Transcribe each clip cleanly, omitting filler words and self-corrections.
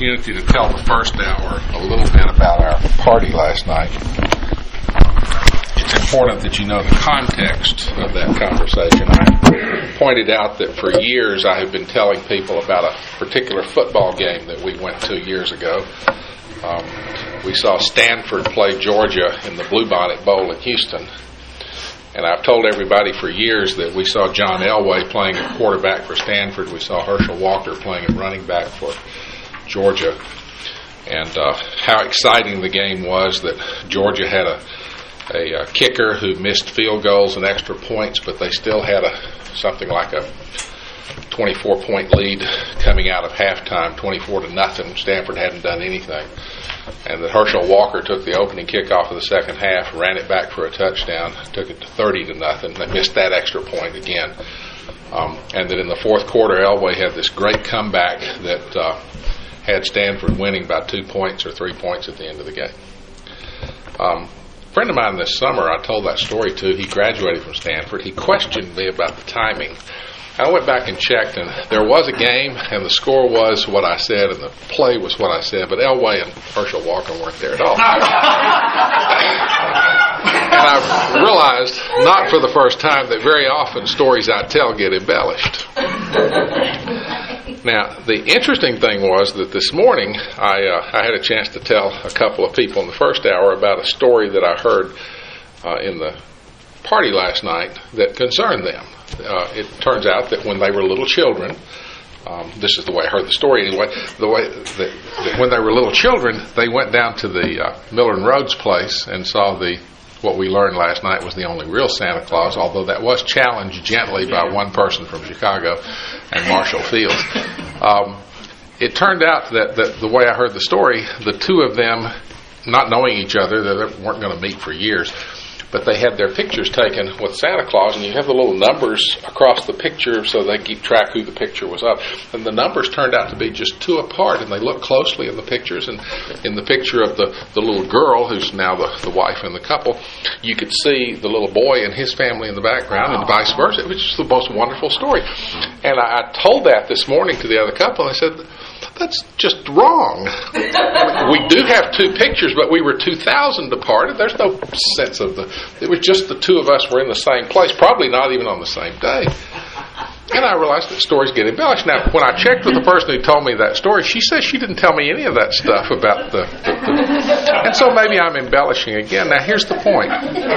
opportunity to tell the first hour a little bit about our party last night. It's important that you know the context of that conversation. I pointed out that for years I have been telling people about a particular football game that we went to years ago. We saw Stanford play Georgia in the Bluebonnet Bowl in Houston. And I've told everybody for years that we saw John Elway playing at quarterback for Stanford. We saw Herschel Walker playing at running back for Georgia. And how exciting the game was that Georgia had a kicker who missed field goals and extra points, but they still had something like a 24-point lead coming out of halftime, 24-0. Stanford hadn't done anything. And that Herschel Walker took the opening kickoff of the second half, ran it back for a touchdown, took it to 30-0. They missed that extra point again. And that in the fourth quarter, Elway had this great comeback that had Stanford winning by 2 points or 3 points at the end of the game. A friend of mine this summer, I told that story to. He graduated from Stanford. He questioned me about the timing. I went back and checked, and there was a game, and the score was what I said, and the play was what I said, but Elway and Herschel Walker weren't there at all. And I realized, not for the first time, that very often stories I tell get embellished. Now, the interesting thing was that this morning I had a chance to tell a couple of people in the first hour about a story that I heard in the party last night that concerned them. It turns out that when they were little children, this is the way I heard the story anyway, the way that when they were little children, they went down to the Miller and Rhodes place and saw what we learned last night was the only real Santa Claus, although that was challenged gently by one person from Chicago and Marshall Fields. It turned out that the way I heard the story, the two of them, not knowing each other, they weren't going to meet for years, but they had their pictures taken with Santa Claus, and you have the little numbers across the picture so they keep track who the picture was of. And the numbers turned out to be just two apart, and they looked closely in the pictures. And in the picture of the little girl, who's now the wife in the couple, you could see the little boy and his family in the background, and vice versa. It was just the most wonderful story. And I told that this morning to the other couple, and I said, that's just wrong. We do have two pictures, but we were 2,000 apart. There's no sense of it was just the two of us were in the same place, probably not even on the same day. And I realized that stories get embellished. Now, when I checked with the person who told me that story, she says she didn't tell me any of that stuff about the and so maybe I'm embellishing again. Now, here's the point.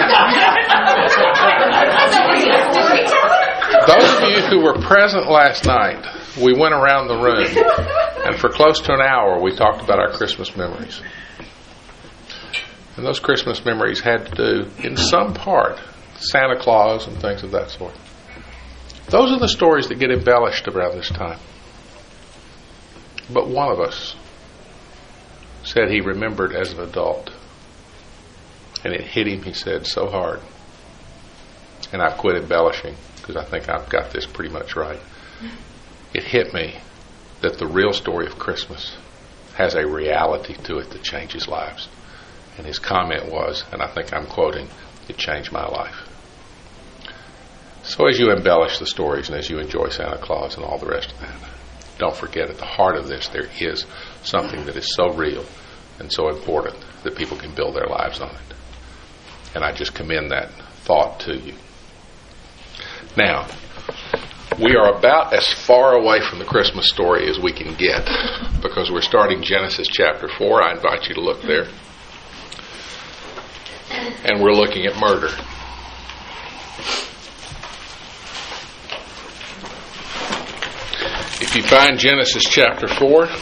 Those of you who were present last night, we went around the room, and for close to an hour, we talked about our Christmas memories. And those Christmas memories had to do, in some part, Santa Claus and things of that sort. Those are the stories that get embellished around this time. But one of us said he remembered as an adult. And it hit him, he said, so hard. And I've quit embellishing because I think I've got this pretty much right. It hit me that the real story of Christmas has a reality to it that changes lives. And his comment was, and I think I'm quoting, it changed my life. So as you embellish the stories and as you enjoy Santa Claus and all the rest of that, don't forget at the heart of this there is something that is so real and so important that people can build their lives on it. And I just commend that thought to you. Now, we are about as far away from the Christmas story as we can get because we're starting Genesis chapter 4. I invite you to look there. And we're looking at murder. If you find Genesis chapter 4, in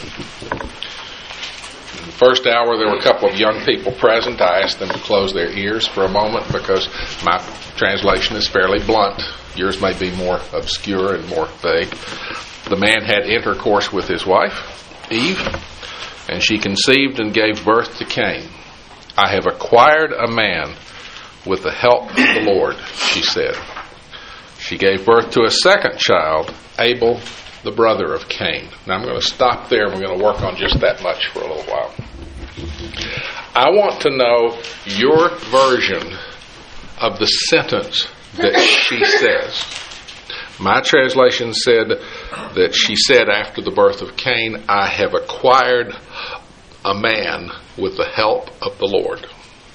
the first hour there were a couple of young people present. I asked them to close their ears for a moment because my translation is fairly blunt. Yours may be more obscure and more vague. The man had intercourse with his wife, Eve, and she conceived and gave birth to Cain. I have acquired a man with the help of the Lord, she said. She gave birth to a second child, Abel, the brother of Cain. Now I'm going to stop there and we're going to work on just that much for a little while. I want to know your version of the sentence that she says. My translation said, that she said after the birth of Cain, I have acquired a man with the help of the Lord.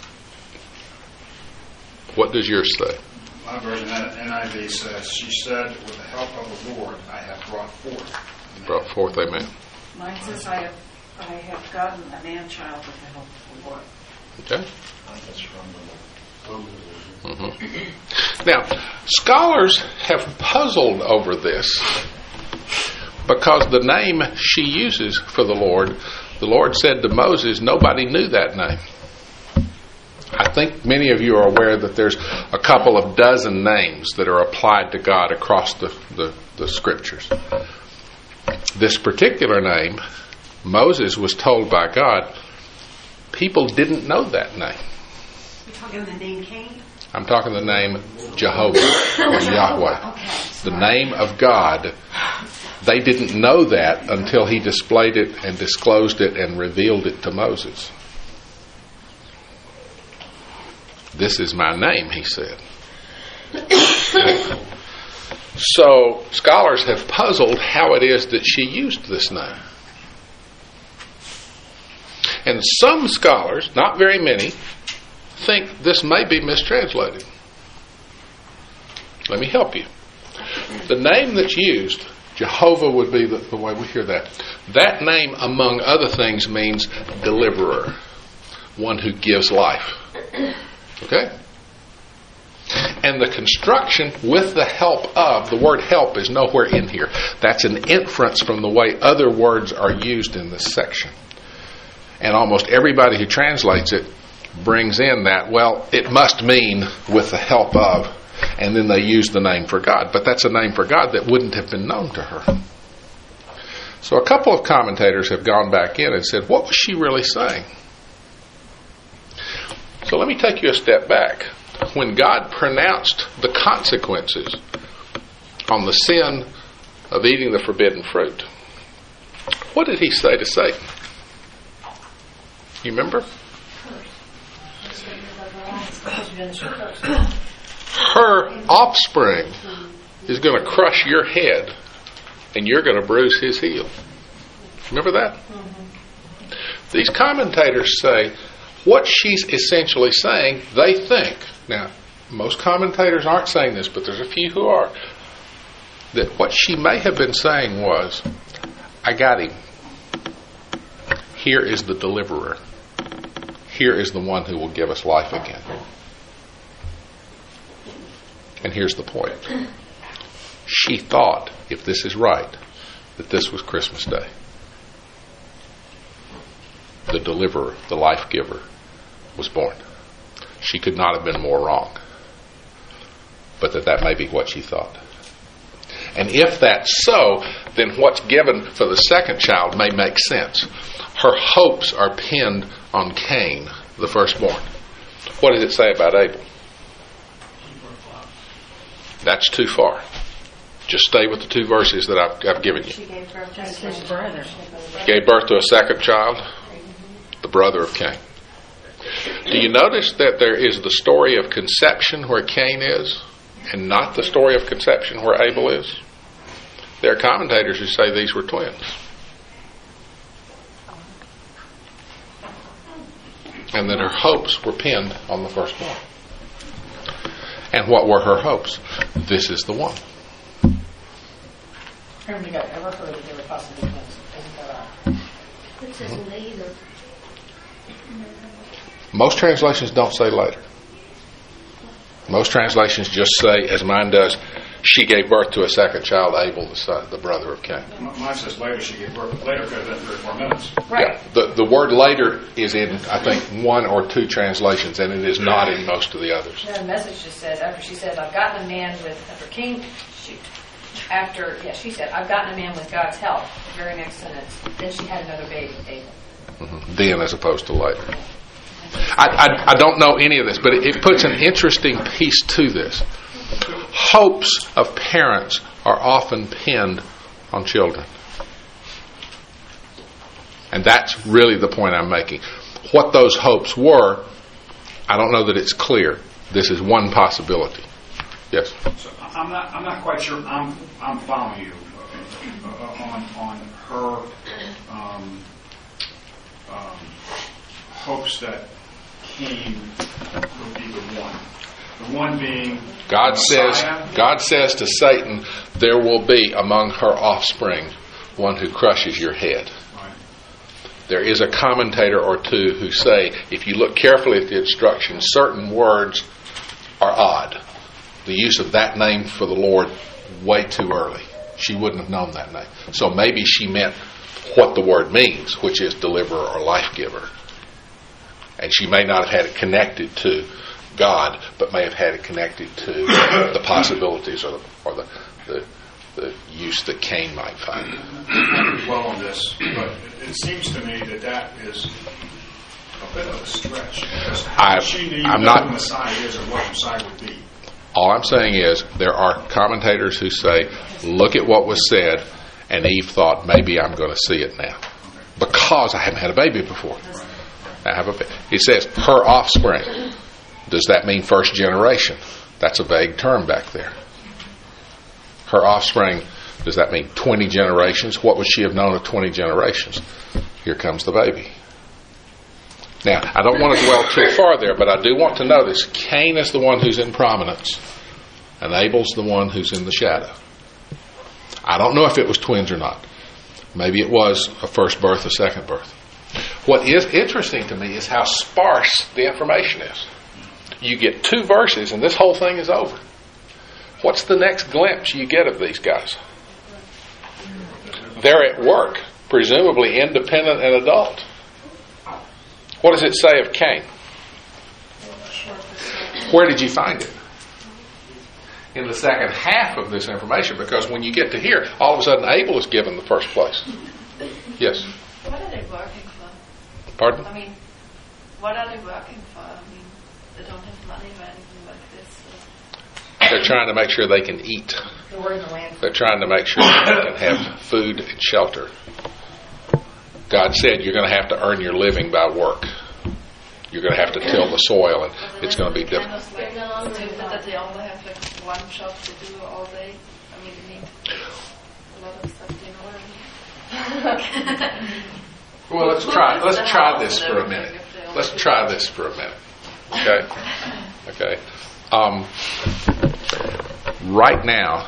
What does yours say? My version, NIV, says, she said, with the help of the Lord, I have brought forth. Brought forth a man. Mine says, I have gotten a man-child with the help of the Lord. Okay. Now, scholars have puzzled over this because the name she uses for the Lord said to Moses, nobody knew that name. I think many of you are aware that there's a couple of dozen names that are applied to God across the scriptures. This particular name, Moses was told by God, people didn't know that name. You're talking the name Cain? I'm talking the name Jehovah or Yahweh. Okay. The name of God. They didn't know that until he displayed it and disclosed it and revealed it to Moses. This is my name, he said. So scholars have puzzled how it is that she used this name. And some scholars, not very many, think this may be mistranslated. Let me help you. The name that's used, Jehovah would be the way we hear that. That name, among other things, means deliverer, one who gives life. Okay? And the construction with the help of, the word help is nowhere in here. That's an inference from the way other words are used in this section. And almost everybody who translates it brings in that, well, it must mean with the help of, and then they use the name for God. But that's a name for God that wouldn't have been known to her. So a couple of commentators have gone back in and said, what was she really saying? So let me take you a step back. When God pronounced the consequences on the sin of eating the forbidden fruit, what did he say to Satan? You remember? Her offspring is going to crush your head and you're going to bruise his heel. Remember that? These commentators say what she's essentially saying, they think, now most commentators aren't saying this, but there's a few who are, that what she may have been saying was, I got him. Here is the deliverer. Here is the one who will give us life again. And here's the point. She thought, if this is right, that this was Christmas Day. The deliverer, the life giver, was born. She could not have been more wrong. But that may be what she thought. And if that's so, then what's given for the second child may make sense. Her hopes are pinned on Cain, the firstborn. What does it say about Abel? That's too far. Just stay with the two verses that I've given you. She gave birth to his brother. Gave birth to a second child, the brother of Cain. Do you notice that there is the story of conception where Cain is and not the story of conception where Abel is? There are commentators who say these were twins. And that her hopes were pinned on the firstborn. And what were her hopes? This is the one. I don't think I've ever heard that they were possibly twins. It says later. Most translations don't say later. Most translations just say, as mine does, she gave birth to a second child, Abel, the brother of Cain. Mine says later she gave birth. Later could have been 3 or 4 minutes. Right. Yeah, the word later is in, I think, 1 or 2 translations, and it is not in most of the others. The message just says, after she says, I've gotten a man with, she said, I've gotten a man with God's help. The very next sentence. Then she had another baby, Abel. Mm-hmm. Then as opposed to later. I don't know any of this, but it puts an interesting piece to this. Hopes of parents are often pinned on children. And that's really the point I'm making. What those hopes were, I don't know that it's clear. This is one possibility. Yes? So I'm not quite sure I'm following you. on her hopes that Cain would be the one. The one being God Messiah. says to Satan, there will be among her offspring one who crushes your head. Right. There is a commentator or two who say, if you look carefully at the instructions, certain words are odd. The use of that name for the Lord way too early. She wouldn't have known that name. So maybe she meant what the word means, which is deliverer or life giver. And she may not have had it connected to God, but may have had it connected to the possibilities or the use that Cain might find. I could dwell on this, but it seems to me that is a bit of a stretch. Because how does she even know who Messiah is or what Messiah would be? All I'm saying is there are commentators who say, look at what was said, and Eve thought, maybe I'm going to see it now. Because I haven't had a baby before. It says, her offspring. Does that mean first generation? That's a vague term back there. Her offspring, does that mean 20 generations? What would she have known of 20 generations? Here comes the baby. Now, I don't want to dwell too far there, but I do want to notice Cain is the one who's in prominence, and Abel's the one who's in the shadow. I don't know if it was twins or not. Maybe it was a first birth, a second birth. What is interesting to me is how sparse the information is. You get 2 verses, and this whole thing is over. What's the next glimpse you get of these guys? They're at work, presumably independent and adult. What does it say of Cain? Where did you find it? In the second half of this information, because when you get to here, all of a sudden Abel is given the first place. Yes? What are they working for? Pardon? I mean, what are they working for? I mean, they don't have money or anything like this. So. They're trying to make sure they can eat. They're trying to make sure they can have food and shelter. God said you're going to have to earn your living by work. You're going to have to till the soil, and it's going to be difficult. Kind of stupid that they only have like one job to do all day. I mean, they need a lot of stuff, Well, let's try this for a minute. Let's try this for a minute. Okay. Right now,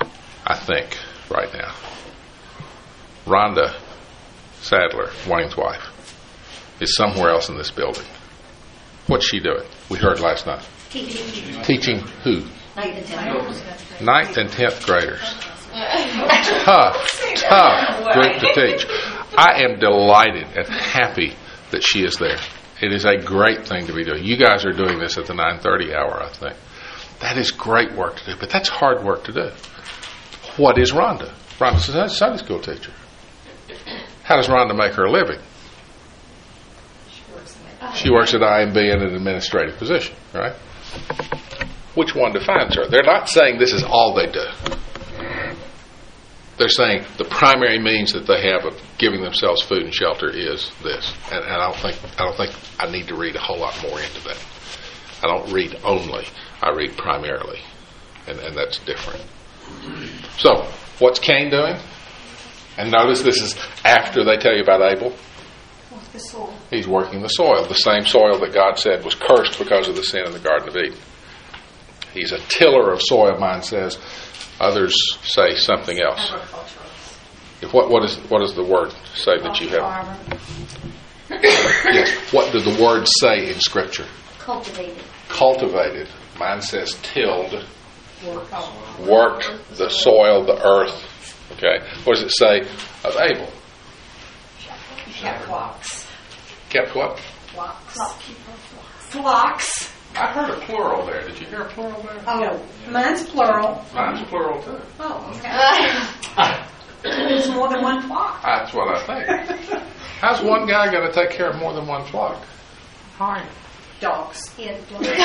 Rhonda Sadler, Wayne's wife, is somewhere else in this building. What's she doing? We heard last night. Teaching who? 9th and 10th graders. Tough group to teach. I am delighted and happy that she is there. It is a great thing to be doing. You guys are doing this at the 9:30 hour, I think. That is great work to do, but that's hard work to do. What is Rhonda? Rhonda's a Sunday school teacher. How does Rhonda make her living? She works at IMB in an administrative position, right? Which one defines her? They're not saying this is all they do. They're saying the primary means that they have of giving themselves food and shelter is this. And I don't think I need to read a whole lot more into that. I don't read only. I read primarily. And that's different. So, what's Cain doing? And notice this is after they tell you about Abel. The soil. He's working the soil, the same soil that God said was cursed because of the sin in the Garden of Eden. He's a tiller of soil, mine says. Others say something else. What does the word say that you have? Yes. What does the word say in Scripture? Cultivated. Cultivated. Mine says tilled. Worked the soil, the earth. Okay. What does it say of Abel? Kept flocks. Kept what? Flocks. I heard a plural there. Did you hear a plural there? Oh, mine's plural. Mine's plural too. Oh, okay. There's more than one flock. That's what I think. How's one guy going to take care of more than one flock? Hard. Dogs. Maybe.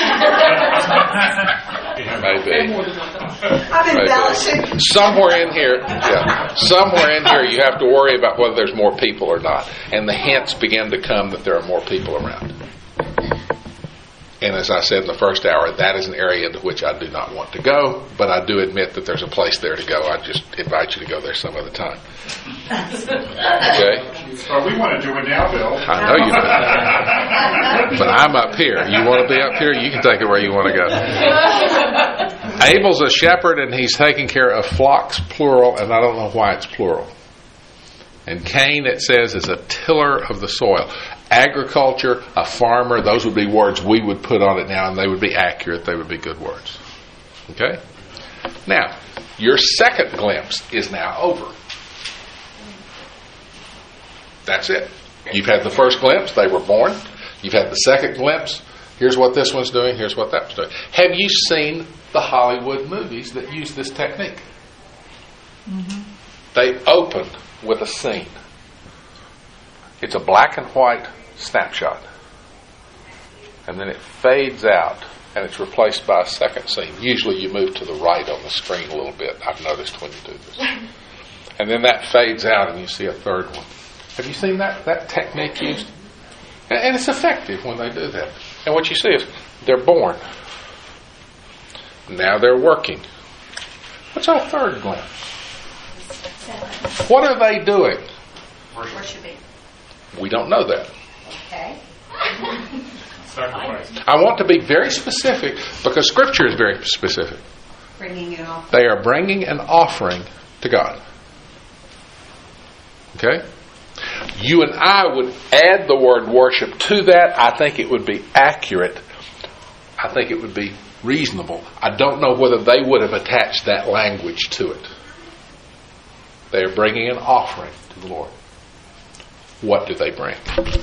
I'm embellishing. Somewhere in here, you have to worry about whether there's more people or not. And the hints begin to come that there are more people around. And as I said in the first hour, that is an area into which I do not want to go, but I do admit that there's a place there to go. I just invite you to go there some other time. Okay? Well, we want to do it now, Bill. I know you do. But I'm up here. You want to be up here? You can take it where you want to go. Abel's a shepherd, and he's taking care of flocks, plural, and I don't know why it's plural. And Cain, it says, is a tiller of the soil. Agriculture, a farmer, those would be words we would put on it now, and they would be accurate. They would be good words. Okay? Now, your second glimpse is now over. That's it. You've had the first glimpse. They were born. You've had the second glimpse. Here's what this one's doing. Here's what that one's doing. Have you seen the Hollywood movies that use this technique? Mm-hmm. They open with a scene. It's a black and white snapshot. And then it fades out and it's replaced by a second scene. Usually you move to the right on the screen a little bit. I've noticed when you do this. And then that fades out and you see a third one. Have you seen that technique used? And it's effective when they do that. And what you see is they're born. Now they're working. What's our third glimpse? What are they doing? Worshiping. We don't know that. Okay. Sacrifice. I want to be very specific because Scripture is very specific. Bringing it off. They are bringing an offering to God. Okay? You and I would add the word worship to that. I think it would be accurate. I think it would be reasonable. I don't know whether they would have attached that language to it. They are bringing an offering to the Lord. What do they bring?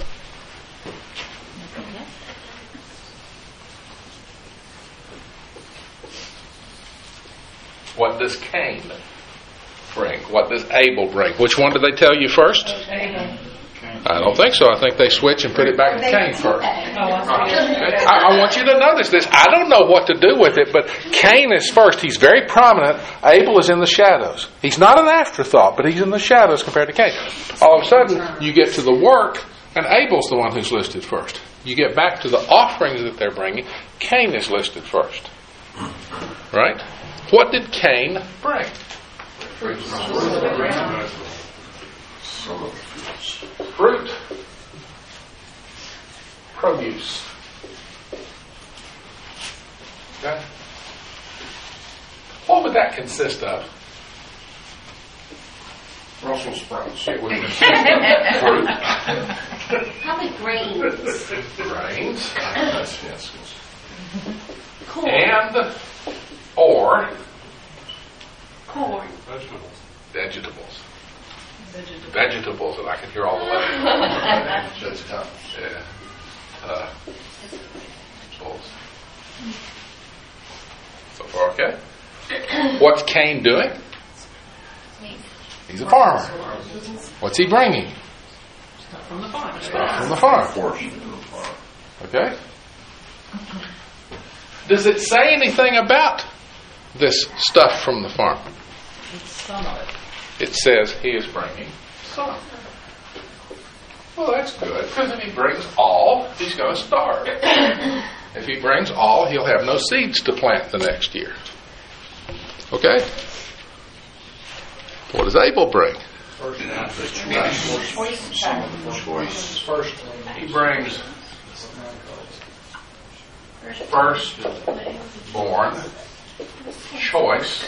What does Cain bring? What does Abel bring? Which one did they tell you first? Abel. I don't think so. I think they switch and put it back to Cain first. I want you to notice this. I don't know what to do with it, but Cain is first. He's very prominent. Abel is in the shadows. He's not an afterthought, but he's in the shadows compared to Cain. All of a sudden, you get to the work, and Abel's the one who's listed first. You get back to the offerings that they're bringing, Cain is listed first. Right? What did Cain bring? Fruit. Produce. Okay? What would that consist of? Brussels sprouts. It would consist of fruit. Probably grains. Grains. Yes. Corn. And or Corn. vegetables. Vegetables, and I can hear all the letters. Vegetables. Yeah. Vegetables. So far, okay? What's Cain doing? He's a farmer. What's he bringing? Stuff from the farm. Stuff from the farm. Okay? Does it say anything about this stuff from the farm? Some of it. It says he is bringing some. Well, that's good, because if he brings all, he's going to starve. If he brings all, he'll have no seeds to plant the next year. Okay? What does Abel bring? First, He brings firstborn, choice.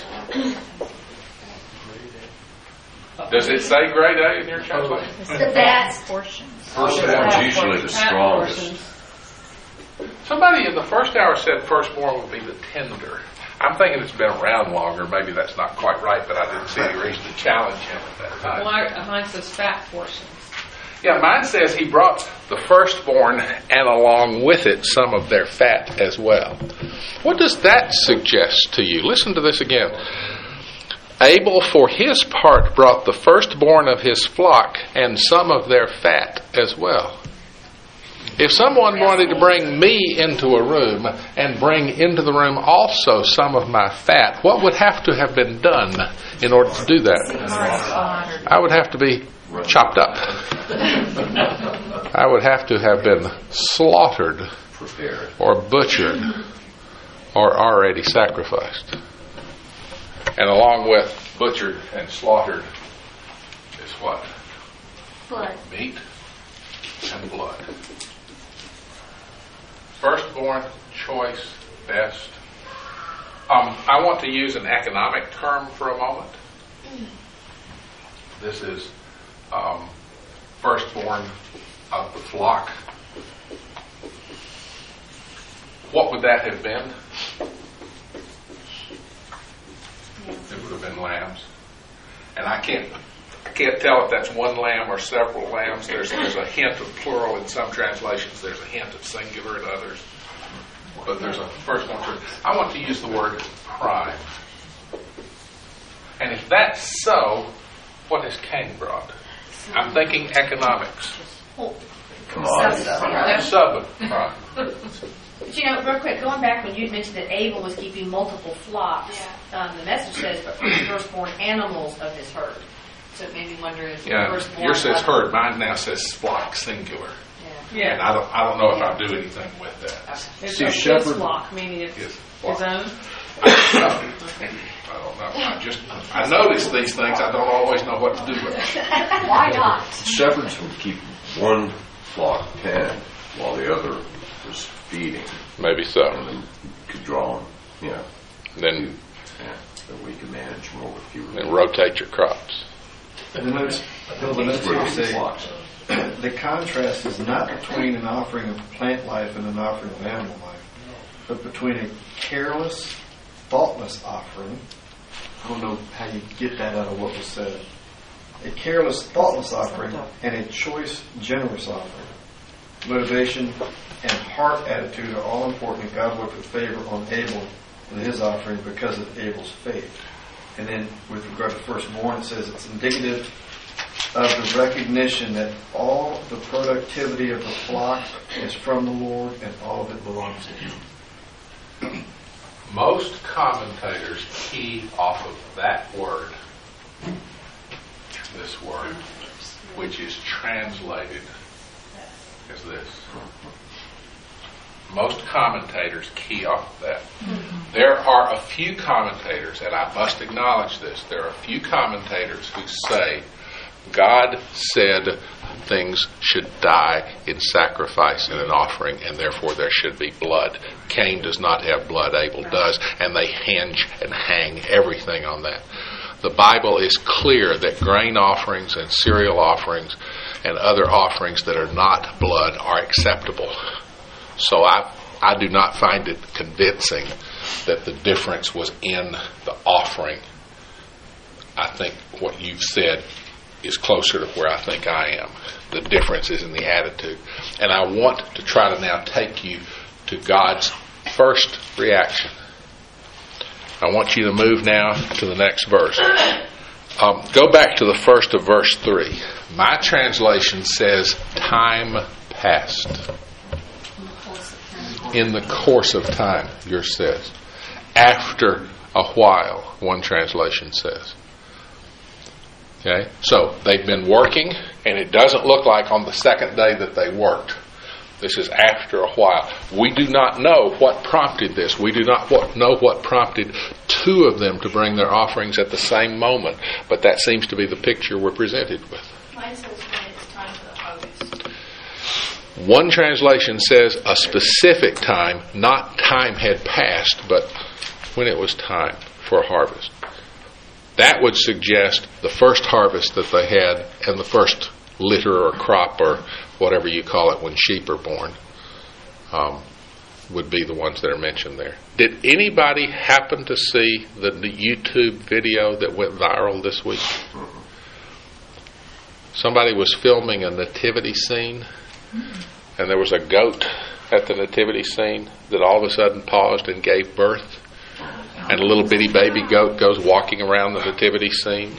Does it say grade A in your translation? The best. Firstborn is usually the strongest. Somebody in the first hour said firstborn would be the tender. I'm thinking it's been around longer. Maybe that's not quite right, but I didn't see any reason to challenge him at that time. Mine says fat portions. Yeah, mine says he brought the firstborn and along with it some of their fat as well. What does that suggest to you? Listen to this again. Abel, for his part, brought the firstborn of his flock and some of their fat as well. If someone wanted to bring me into a room and bring into the room also some of my fat, what would have to have been done in order to do that? I would have to be chopped up. I would have to have been slaughtered prepared, or butchered, or already sacrificed. And along with butchered and slaughtered is what? Blood. Meat and blood. Firstborn, choice, best. I want to use an economic term for a moment. This is firstborn of the flock. What would that have been? It would have been lambs. And I can't tell if that's one lamb or several lambs. There's a hint of plural in some translations. There's a hint of singular in others. But there's a first one. I want to use the word prime. And if that's so, what has Cain brought? I'm thinking economics. Subprime. But real quick, going back when you mentioned that Abel was keeping multiple flocks, the message says, but from the firstborn animals of his herd. So it made me wonder if firstborn. Yours says herd. Mine now says flock, singular. Yeah. And I don't know if I do anything with that. It's a his flock, meaning it's his own. I don't know. I notice these things. I don't always know what to do with them. Why not? shepherds would keep one flock penned while the other was feeding. Maybe so. And then could draw them, Then we could manage more with fewer. and rotate your crops. The notes say the contrast is not between an offering of plant life and an offering of animal life, but between a careless, thoughtless offering. I don't know how you get that out of what was said. A careless, thoughtless offering and a choice, generous offering. Motivation and heart attitude are all important, and God looked with favor on Abel and his offering because of Abel's faith. And then with regard to firstborn, it says it's indicative of the recognition that all the productivity of the flock is from the Lord and all of it belongs to Him. Most commentators key off of that word, this word, which is translated as this. Most commentators key off of that. There are a few commentators, and I must acknowledge this, there are a few commentators who say God said things should die in sacrifice and an offering, and therefore there should be blood. Cain does not have blood, Abel does, and they hinge and hang everything on that. The Bible is clear that grain offerings and cereal offerings and other offerings that are not blood are acceptable. So I do not find it convincing that the difference was in the offering. I think what you've said is closer to where I think I am. The difference is in the attitude. And I want to try to now take you to God's first reaction. I want you to move now to the next verse. Go back to the first of verse 3. My translation says, time passed. In the course of time, yours says. After a while, one translation says. Okay, so they've been working, and it doesn't look like on the second day that they worked. This is after a while. We do not know what prompted this. We do not know what prompted two of them to bring their offerings at the same moment. But that seems to be the picture we're presented with. Mine says when it's time for the harvest. One translation says a specific time, not time had passed, but when it was time for a harvest. That would suggest the first harvest that they had and the first litter or crop or whatever you call it when sheep are born would be the ones that are mentioned there. Did anybody happen to see the YouTube video that went viral this week? Somebody was filming a nativity scene, and there was a goat at the nativity scene that all of a sudden paused and gave birth. And a little bitty baby goat goes walking around the nativity scene,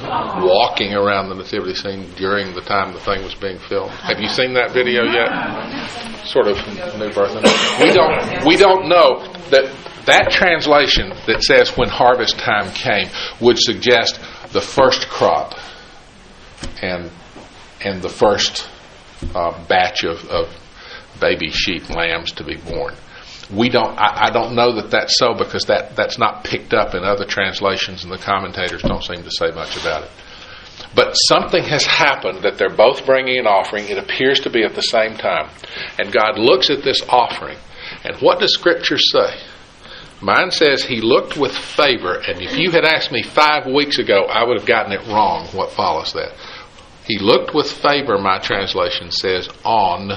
during the time the thing was being filmed. Have you seen that video yet? Sort of new birth. We don't know that translation that says when harvest time came would suggest the first crop and the first batch of baby sheep, lambs to be born. I don't know that that's so, because that's not picked up in other translations, and the commentators don't seem to say much about it. But something has happened that they're both bringing an offering. It appears to be at the same time. And God looks at this offering. And what does Scripture say? Mine says he looked with favor. And if you had asked me 5 weeks ago, I would have gotten it wrong. What follows that? He looked with favor, my translation says, on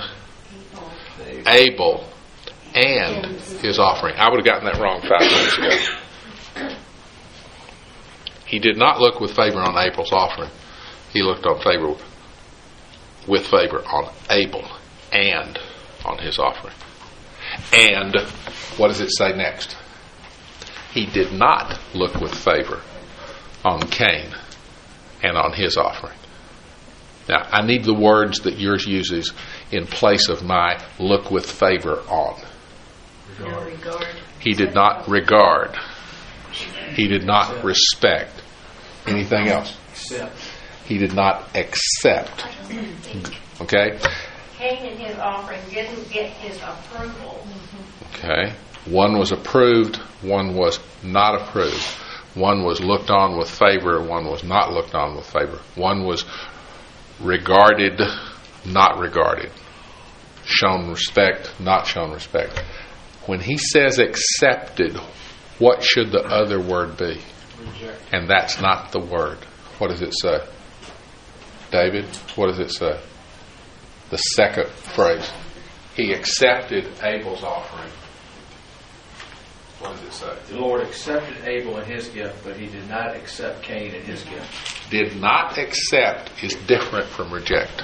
Abel and his offering. I would have gotten that wrong 5 minutes ago. He did not look with favor on Abel's offering. He looked with favor on Abel and on his offering. And what does it say next? He did not look with favor on Cain and on his offering. Now, I need the words that yours uses in place of my look with favor on. Regard. He did not regard. He did not respect. Anything else? Accept. He did not accept. Okay? Cain and his offering didn't get his approval. Okay. One was approved, one was not approved. One was looked on with favor, one was not looked on with favor. One was regarded, not regarded. Shown respect, not shown respect. When he says accepted, what should the other word be? Reject. And that's not the word. What does it say? David, what does it say? The second phrase. He accepted Abel's offering. What does it say? The Lord accepted Abel and his gift, but he did not accept Cain and his gift. Did not accept is different from reject.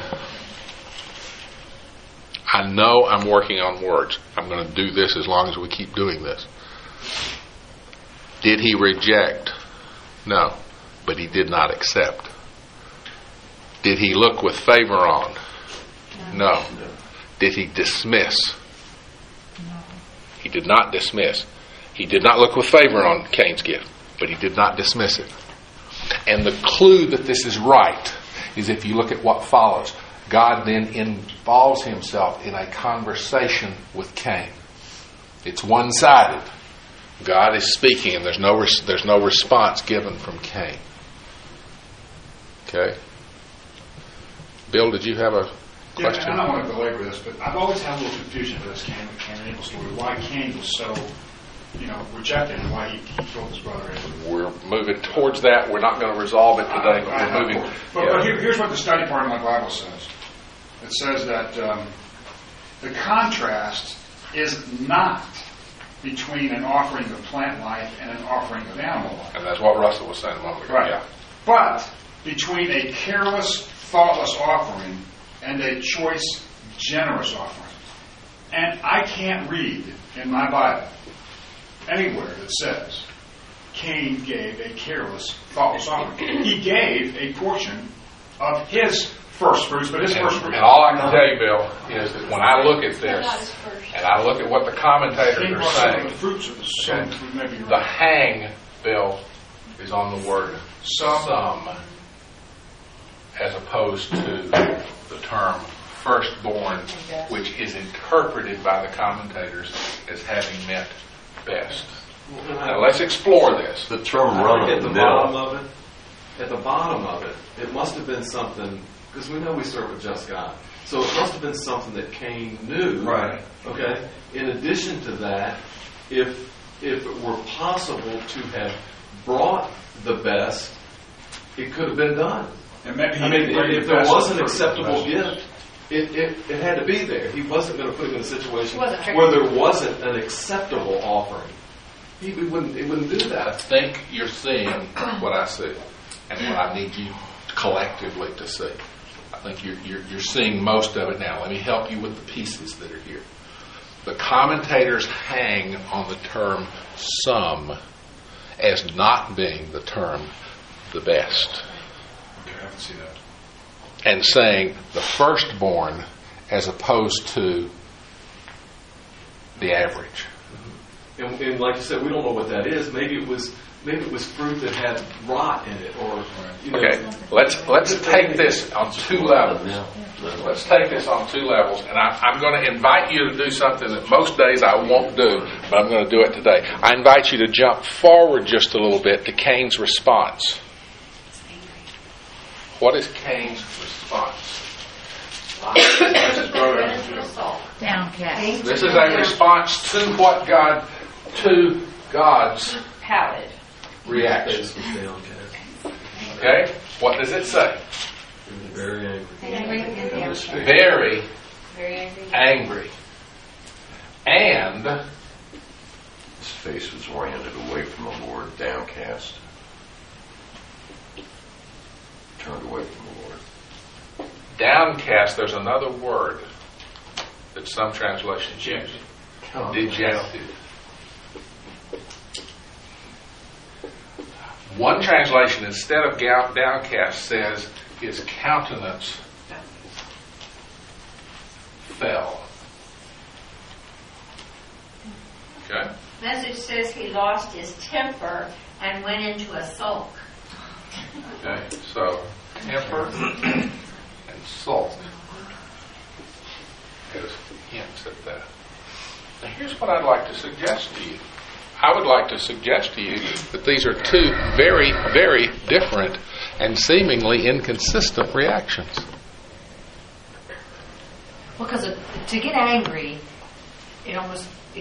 I know I'm working on words. I'm going to do this as long as we keep doing this. Did he reject? No. But he did not accept. Did he look with favor on? No. Did he dismiss? No. He did not dismiss. He did not look with favor on Cain's gift, but he did not dismiss it. And the clue that this is right is if you look at what follows. God then involves himself in a conversation with Cain. It's one-sided. God is speaking, and there's no response given from Cain. Okay? Bill, did you have a question? Yeah, I don't want to belabor this, but I've always had a little confusion with this Cain and Abel story. Why Cain was so, rejected, and why he killed his brother Abel. We're moving towards that. We're not going to resolve it today, but we're moving. But here's what the study part of my Bible says. It says that the contrast is not between an offering of plant life and an offering of animal life. And that's what Russell was saying a moment ago. Right. Yeah. But between a careless, thoughtless offering and a choice, generous offering. And I can't read in my Bible anywhere that says Cain gave a careless, thoughtless offering. He gave a portion of his first fruits, but his first fruits. And all I can tell you, Bill, is that when I look at this, and I look at what the commentators Cain are brought some of saying, the fruits of the son, maybe you're the right. hang, Bill, is on the word some, as opposed to the term firstborn, which is interpreted by the commentators as having meant best. Now let's explore this. The term run at of the the bottom mill. of it, at the bottom of it, it must have been something, because we know we serve a just God. So it must have been something that Cain knew. Right. Okay. In addition to that, if it were possible to have brought the best, it could have been done. And maybe I mean, if there was an acceptable gift. gift, it had to be there. He wasn't going to put him in a situation Wasn't where there wasn't an acceptable offering. He wouldn't do I that. think you're seeing what I see, and what I need you collectively to see. I think you're seeing most of it now. Let me help you with the pieces that are here. The commentators hang on the term some as not being the term the best, Okay, I can see that. and saying the firstborn as opposed to the average. And like you said, we don't know what that is. Maybe it was maybe it was fruit that had rot in it, or Okay, let's take this on two levels. Let's take this on two levels, and I'm going to invite you to do something that most days I won't do, but I'm going to do it today. I invite you to jump forward just a little bit to Cain's response. What is Cain's response? Downcast. This is a response to what God, to God's Pouted. reaction. Okay, what does it say? very angry. Very Very angry. angry. And His face was oriented away from the Lord, downcast. Turned away from the Lord. downcast, there's another word that some translations use. Dejected. One translation, instead of downcast, says his countenance fell. Okay? Message says he lost his temper and went into a sulk. Okay, so temper and sulk. There's hints at that. Now here's what I'd like to suggest to you. I would like to suggest to you that these are two very, very different and seemingly inconsistent reactions. Well, because to get angry, it almost... you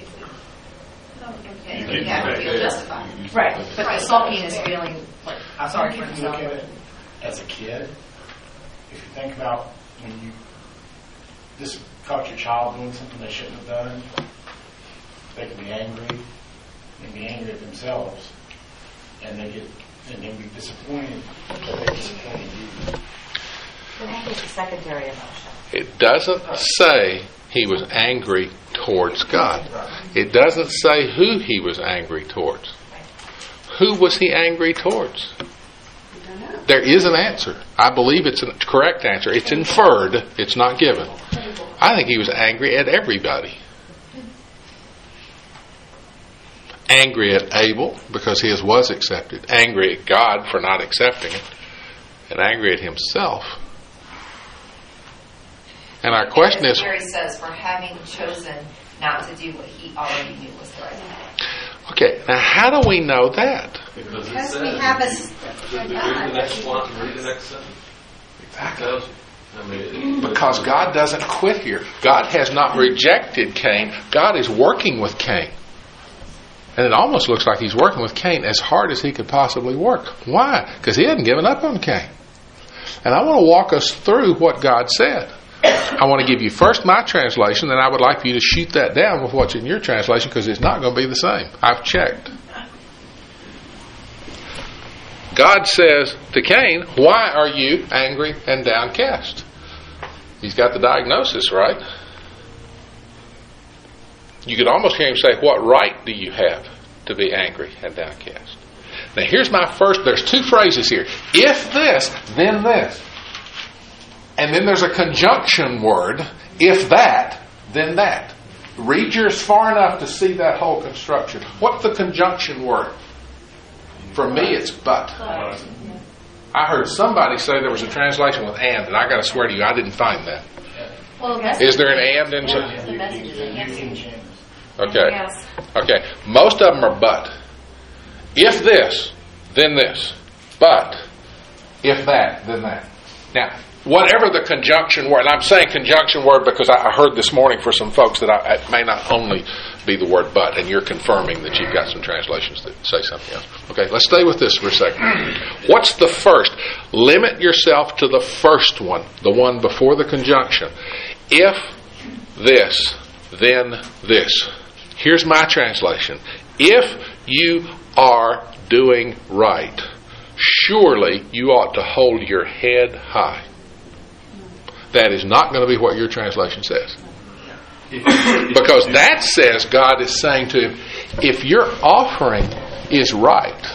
have to feel justified. Right, but the sulking is feeling like I sorry think for if you himself. look at it as a kid, if you think about when you just caught your child doing something they shouldn't have done, they can be angry, they can be angry at themselves, and they can be disappointed that they disappointed you. Anger is a secondary emotion. It doesn't say he was angry towards God. It doesn't say who he was angry towards. Who was he angry towards? There is an answer. I believe it's a correct answer. It's inferred. It's not given. I think he was angry at everybody. Angry at Abel because his was accepted. Angry at God for not accepting it. And angry at himself. And our question is... Mary says, for having chosen not to do what he already knew was the right thing. Okay, now how do we know that? Because Because we have a... Read the next one, read the next sentence. Exactly. It tells you. I mean, Because God doesn't quit here. God has not rejected Cain. God is working with Cain. And it almost looks like he's working with Cain as hard as he could possibly work. Why? Because he hadn't given up on Cain. And I want to walk us through what God said. I want to give you first my translation, then I would like for you to shoot that down with what's in your translation because it's not going to be the same. I've checked. God says to Cain, why are you angry and downcast? He's got the diagnosis, right? You could almost hear him say, what right do you have to be angry and downcast? Now here's my first, there's two phrases here. If this, then this. And then there's a conjunction word, if that, then that. Read yours far enough to see that whole construction. What's the conjunction word? For me, it's but. I heard somebody say there was a translation with and I got to swear to you, I didn't find that. Well, Is there an and in some? the message is enhancing. Okay. Yes. Okay. Most of them are but. If this, then this. But, if that, then that. Now, whatever the conjunction word, and I'm saying conjunction word because I heard this morning for some folks that it may not only be the word but, and you're confirming that you've got some translations that say something else. Okay, let's stay with this for a second. What's the first? Limit yourself to the first one, the one before the conjunction. If this, then this. Here's my translation. If you are doing right, surely you ought to hold your head high. That is not going to be what your translation says. Because that says God is saying to him, if your offering is right,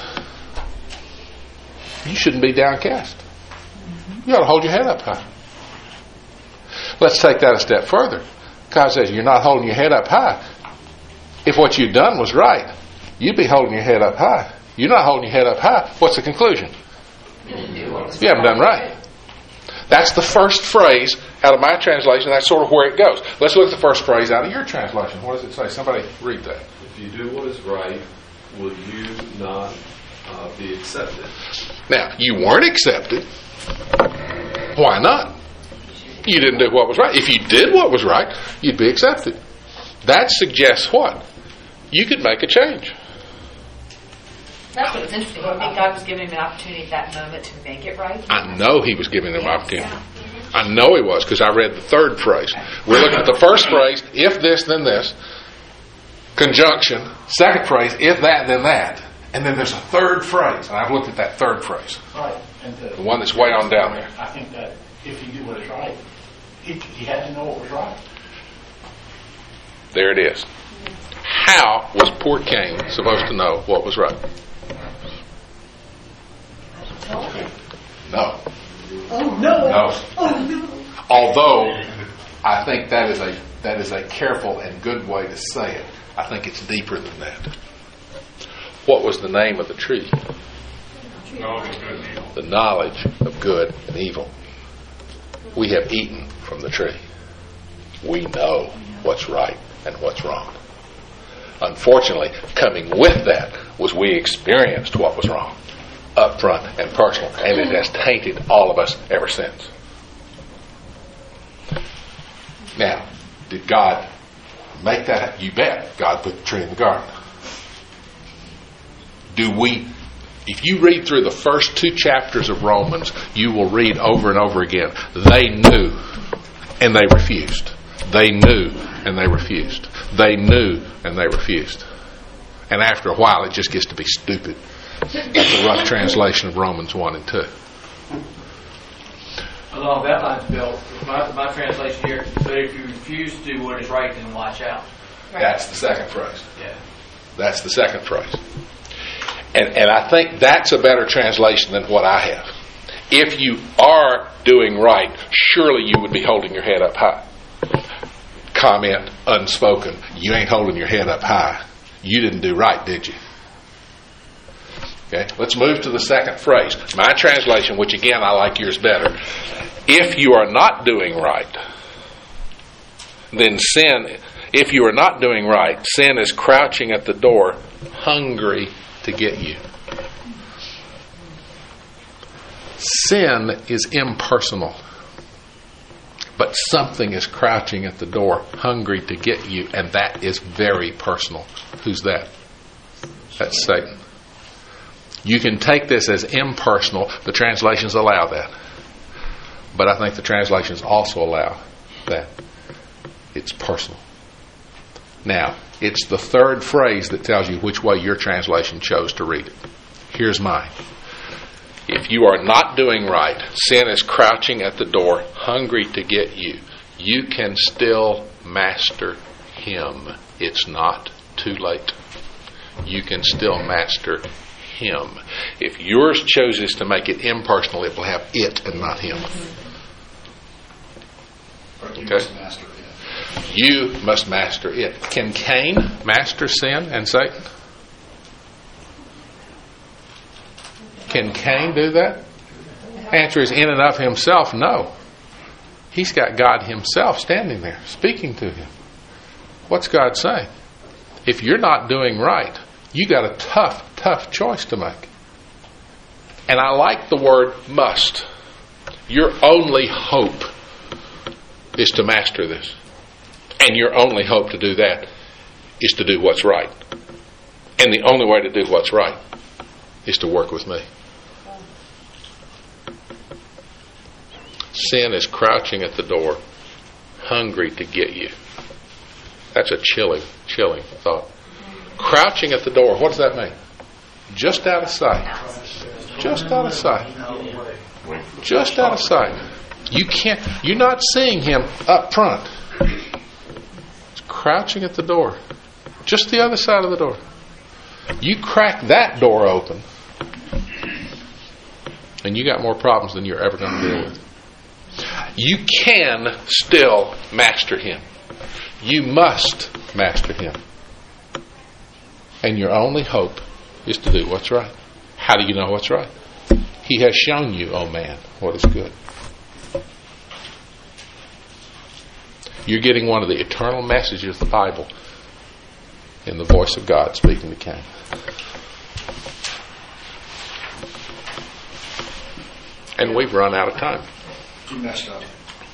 you shouldn't be downcast. You ought to hold your head up high. Let's take that a step further. God says you're not holding your head up high. If what you've done was right, you'd be holding your head up high. you're not holding your head up high, what's the conclusion? You haven't done right. That's the first phrase out of my translation. That's sort of where it goes. Let's look at the first phrase out of your translation. What does it say? Somebody read that. If you do what is right, will you not be accepted? Now, you weren't accepted. Why not? You didn't do what was right. If you did what was right, you'd be accepted. That suggests what? You could make a change. That's what was interesting. I think God was giving him an opportunity at that moment to make it right. I know he was giving them an opportunity. I know he was, because I read the third phrase. We're looking at the first phrase, if this, then this. Conjunction. Second phrase, if that, then that. And then there's a third phrase. And I've looked at that third phrase. Right. And the one that's way on down there. I think that if he did what is right, he had to know what was right. There it is. How was poor Cain supposed to know what was right? No. Oh, no. No. Oh, no. Although, I think that is a careful and good way to say it. I think it's deeper than that. What was the name of the tree? The knowledge of good and evil. We have eaten from the tree. We know what's right and what's wrong. Unfortunately, coming with that was we experienced what was wrong, up front and personal, and it has tainted all of us ever since. Now, did God make that? You bet. God put the tree in the garden. If you read through the first 2 chapters of Romans, you will read over and over again, they knew and they refused. They knew and they refused. They knew and they refused. And after a while, it just gets to be stupid. That's a rough translation of Romans 1 and 2. Along that line, Bill, my translation here, but if you refuse to do what is right, then watch out. Right. That's the second phrase. Yeah. That's the second phrase. And I think that's a better translation than what I have. If you are doing right, surely you would be holding your head up high. Comment unspoken. You ain't holding your head up high. You didn't do right, did you? Okay, let's move to the second phrase. My translation, which again I like yours better. If you are not doing right, then sin, if you are not doing right, sin is crouching at the door, hungry to get you. Sin is impersonal, but something is crouching at the door, hungry to get you, and that is very personal. Who's that? That's Satan. You can take this as impersonal. The translations allow that. But I think the translations also allow that. It's personal. Now, it's the third phrase that tells you which way your translation chose to read it. Here's mine. If you are not doing right, sin is crouching at the door, hungry to get you. You can still master him. It's not too late. You can still master him. If yours chooses to make it impersonal, it will have it and not him. Okay? You must master it. Can Cain master sin and Satan? Can Cain do that? Answer is in and of himself, no. He's got God himself standing there, speaking to him. What's God saying? If you're not doing right, you got a tough choice to make. And I like the word must. Your only hope is to master this. And your only hope to do that is to do what's right. And the only way to do what's right is to work with me. Sin is crouching at the door, hungry to get you. That's a chilling thought. Crouching at the door, what does that mean? Just out of sight. Just out of sight. Just out of sight. You're not seeing him up front. He's crouching at the door. Just the other side of the door. You crack that door open, and you got more problems than you're ever going to deal with. You can still master him. You must master him. And your only hope is to do what's right. How do you know what's right? He has shown you, oh man, what is good. You're getting one of the eternal messages of the Bible in the voice of God speaking to Cain. And we've run out of time. You messed up.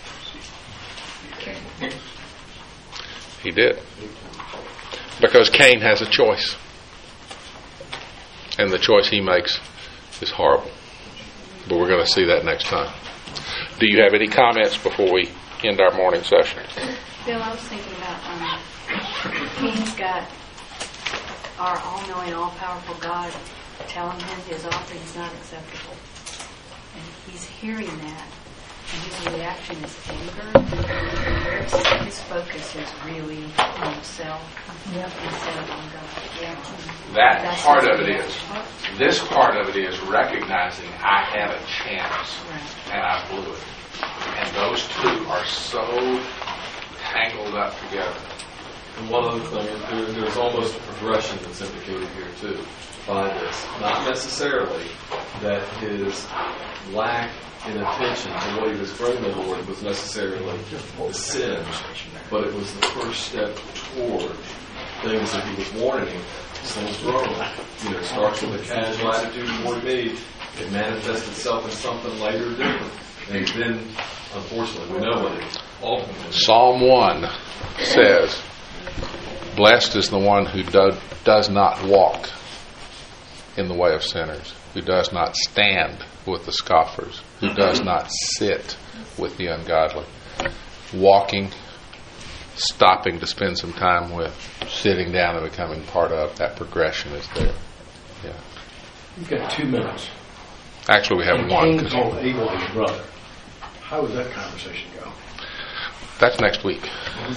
He did. Because Cain has a choice. And the choice he makes is horrible. But we're going to see that next time. Do you have any comments before we end our morning session? Bill, I was thinking about Cain's got our all-knowing, all-powerful God telling him his offering is not acceptable. And he's hearing that, and his reaction is anger. His focus is really on himself instead of on God. That part of it is. This part of it is recognizing I had a chance and I blew it. And those two are so tangled up together. And one other thing, there's almost a progression that's indicated here too by this. Not necessarily that his lack in attention to what he was bringing the Lord was necessarily a sin, but it was the first step toward things that he was warning him. Things wrong. It starts with a casual attitude toward me. It manifests itself in something later different. And then, unfortunately, we know what it ultimately is. Psalm 1 says, blessed is the one who does not walk in the way of sinners, who does not stand with the scoffers, who does not sit with the ungodly. Walking, stopping to spend some time with, sitting down and becoming part of, that progression is there. Yeah. You've got 2 minutes. Actually, we have and one. Cain told Abel his brother. How does that conversation go? That's next week.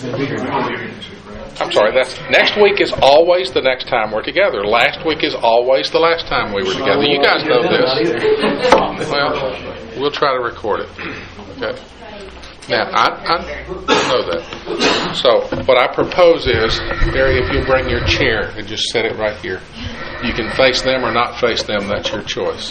I'm sorry, that's next week is always the next time we're together. Last week is always the last time we were together. You guys know this. Well, we'll try to record it. Okay. Now, I know that. So, what I propose is, Barry, if you bring your chair and just set it right here. You can face them or not face them. That's your choice.